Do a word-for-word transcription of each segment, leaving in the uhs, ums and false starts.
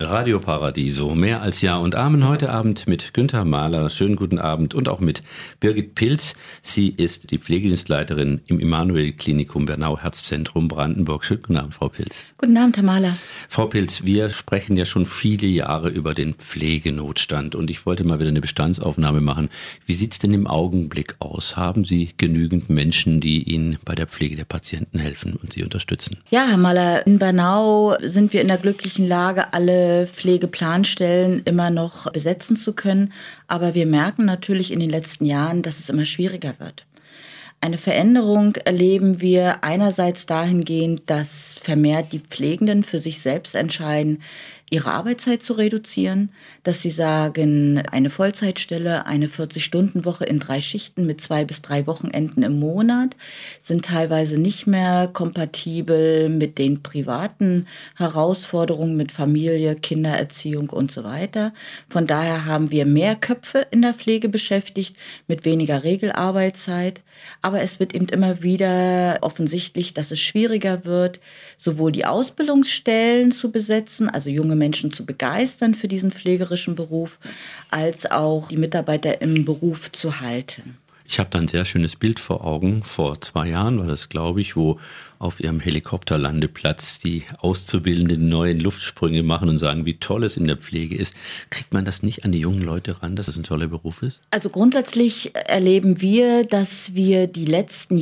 Radio Paradiso, mehr als Ja und Amen. Heute Abend mit Günther Mahler. Schönen guten Abend und auch mit Birgit Pilz. Sie ist die Pflegedienstleiterin im Immanuel-Klinikum Bernau-Herzzentrum Brandenburg. Schönen guten Abend, Frau Pilz. Guten Abend, Herr Mahler. Frau Pilz, wir sprechen ja schon viele Jahre über den Pflegenotstand und ich wollte mal wieder eine Bestandsaufnahme machen. Wie sieht es denn im Augenblick aus? Haben Sie genügend Menschen, die Ihnen bei der Pflege der Patienten helfen und Sie unterstützen? Ja, Herr Mahler, in Bernau sind wir in der glücklichen Lage, alle Pflegeplanstellen immer noch besetzen zu können. Aber wir merken natürlich in den letzten Jahren, dass es immer schwieriger wird. Eine Veränderung erleben wir einerseits dahingehend, dass vermehrt die Pflegenden für sich selbst entscheiden, ihre Arbeitszeit zu reduzieren, dass sie sagen, eine Vollzeitstelle, eine vierzig-Stunden-Woche in drei Schichten mit zwei bis drei Wochenenden im Monat sind teilweise nicht mehr kompatibel mit den privaten Herausforderungen mit Familie, Kindererziehung und so weiter. Von daher haben wir mehr Köpfe in der Pflege beschäftigt mit weniger Regelarbeitszeit. Aber es wird eben immer wieder offensichtlich, dass es schwieriger wird, sowohl die Ausbildungsstellen zu besetzen, also junge Menschen zu begeistern für diesen pflegerischen Beruf, als auch die Mitarbeiter im Beruf zu halten. Ich habe da ein sehr schönes Bild vor Augen. Vor zwei Jahren war das, glaube ich, wo auf ihrem Helikopterlandeplatz die Auszubildenden neuen Luftsprünge machen und sagen, wie toll es in der Pflege ist. Kriegt man das nicht an die jungen Leute ran, dass es ein toller Beruf ist? Also grundsätzlich erleben wir, dass wir die letzten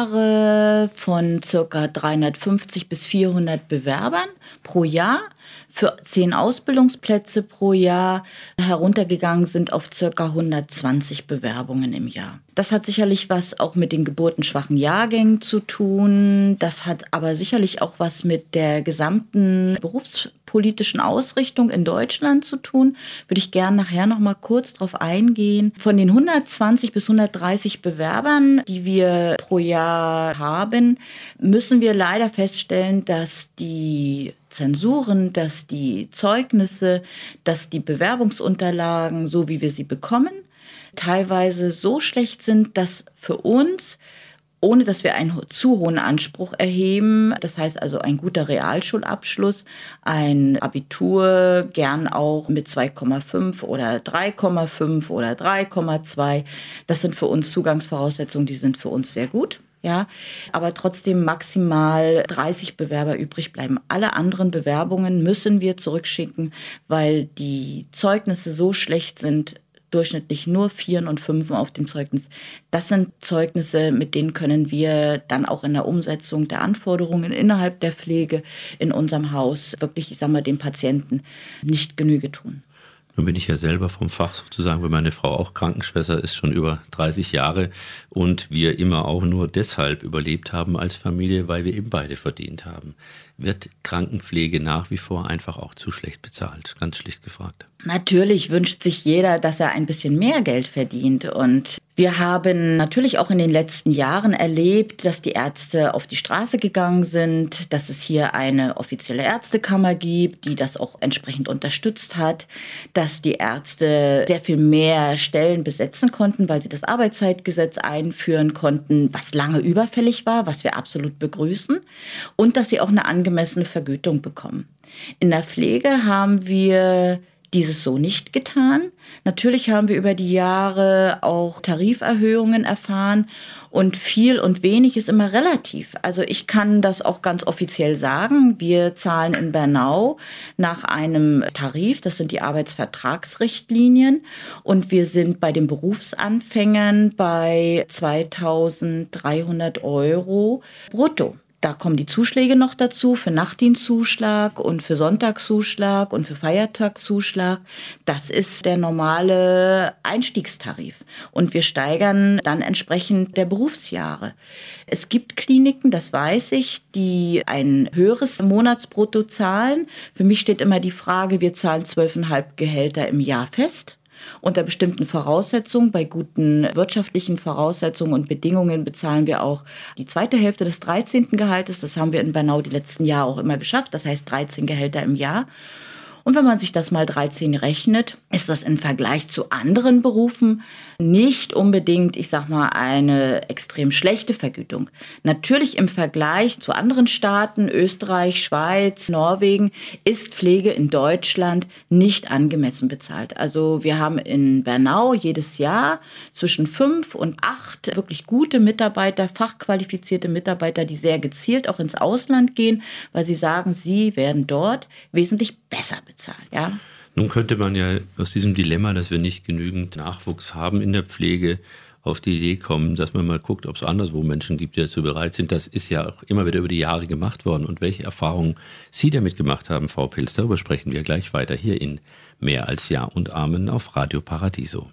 Jahre von ca. dreihundertfünfzig bis vierhundert Bewerbern pro Jahr für zehn Ausbildungsplätze pro Jahr heruntergegangen sind auf ca. hundertzwanzig Bewerbungen im Jahr. Das hat sicherlich was auch mit den geburtenschwachen Jahrgängen zu tun. Das hat aber sicherlich auch was mit der gesamten berufspolitischen Ausrichtung in Deutschland zu tun. Würde ich gerne nachher noch mal kurz drauf eingehen. Von den hundertzwanzig bis hundertdreißig Bewerbern, die wir pro Jahr haben, müssen wir leider feststellen, dass die Zensuren, dass die Zeugnisse, dass die Bewerbungsunterlagen, so wie wir sie bekommen, teilweise so schlecht sind, dass für uns, ohne dass wir einen zu hohen Anspruch erheben, das heißt also ein guter Realschulabschluss, ein Abitur, gern auch mit zwei Komma fünf oder drei Komma fünf oder drei Komma zwei, das sind für uns Zugangsvoraussetzungen, die sind für uns sehr gut. Ja, aber trotzdem maximal dreißig Bewerber übrig bleiben. Alle anderen Bewerbungen müssen wir zurückschicken, weil die Zeugnisse so schlecht sind, durchschnittlich nur Vieren und Fünfen auf dem Zeugnis. Das sind Zeugnisse, mit denen können wir dann auch in der Umsetzung der Anforderungen innerhalb der Pflege in unserem Haus wirklich, ich sag mal, dem Patienten nicht Genüge tun. Nun bin ich ja selber vom Fach sozusagen, weil meine Frau auch Krankenschwester ist, schon über dreißig Jahre und wir immer auch nur deshalb überlebt haben als Familie, weil wir eben beide verdient haben. Wird Krankenpflege nach wie vor einfach auch zu schlecht bezahlt? Ganz schlicht gefragt. Natürlich wünscht sich jeder, dass er ein bisschen mehr Geld verdient. Und wir haben natürlich auch in den letzten Jahren erlebt, dass die Ärzte auf die Straße gegangen sind, dass es hier eine offizielle Ärztekammer gibt, die das auch entsprechend unterstützt hat, dass die Ärzte sehr viel mehr Stellen besetzen konnten, weil sie das Arbeitszeitgesetz einführen konnten, was lange überfällig war, was wir absolut begrüßen, und dass sie auch eine angemessene Vergütung bekommen. In der Pflege haben wir dieses so nicht getan. Natürlich haben wir über die Jahre auch Tariferhöhungen erfahren und viel und wenig ist immer relativ. Also ich kann das auch ganz offiziell sagen. Wir zahlen in Bernau nach einem Tarif, das sind die Arbeitsvertragsrichtlinien, und wir sind bei den Berufsanfängern bei zweitausenddreihundert Euro brutto. Da kommen die Zuschläge noch dazu für Nachtdienstzuschlag und für Sonntagszuschlag und für Feiertagszuschlag. Das ist der normale Einstiegstarif. Und wir steigern dann entsprechend der Berufsjahre. Es gibt Kliniken, das weiß ich, die ein höheres Monatsbrutto zahlen. Für mich steht immer die Frage, wir zahlen zwölfeinhalb Gehälter im Jahr fest. Unter bestimmten Voraussetzungen, bei guten wirtschaftlichen Voraussetzungen und Bedingungen bezahlen wir auch die zweite Hälfte des dreizehnten Gehaltes. Das haben wir in Bernau die letzten Jahre auch immer geschafft. Das heißt dreizehn Gehälter im Jahr. Und wenn man sich das mal dreizehn rechnet, ist das im Vergleich zu anderen Berufen nicht unbedingt, ich sag mal, eine extrem schlechte Vergütung. Natürlich im Vergleich zu anderen Staaten, Österreich, Schweiz, Norwegen, ist Pflege in Deutschland nicht angemessen bezahlt. Also wir haben in Bernau jedes Jahr zwischen fünf und acht wirklich gute Mitarbeiter, fachqualifizierte Mitarbeiter, die sehr gezielt auch ins Ausland gehen, weil sie sagen, sie werden dort wesentlich besser bezahlt. Ja? Nun könnte man ja aus diesem Dilemma, dass wir nicht genügend Nachwuchs haben in der Pflege, auf die Idee kommen, dass man mal guckt, ob es anderswo Menschen gibt, die dazu bereit sind. Das ist ja auch immer wieder über die Jahre gemacht worden. Und welche Erfahrungen Sie damit gemacht haben, Frau Pilz, darüber sprechen wir gleich weiter hier in Mehr als Ja und Amen auf Radio Paradiso.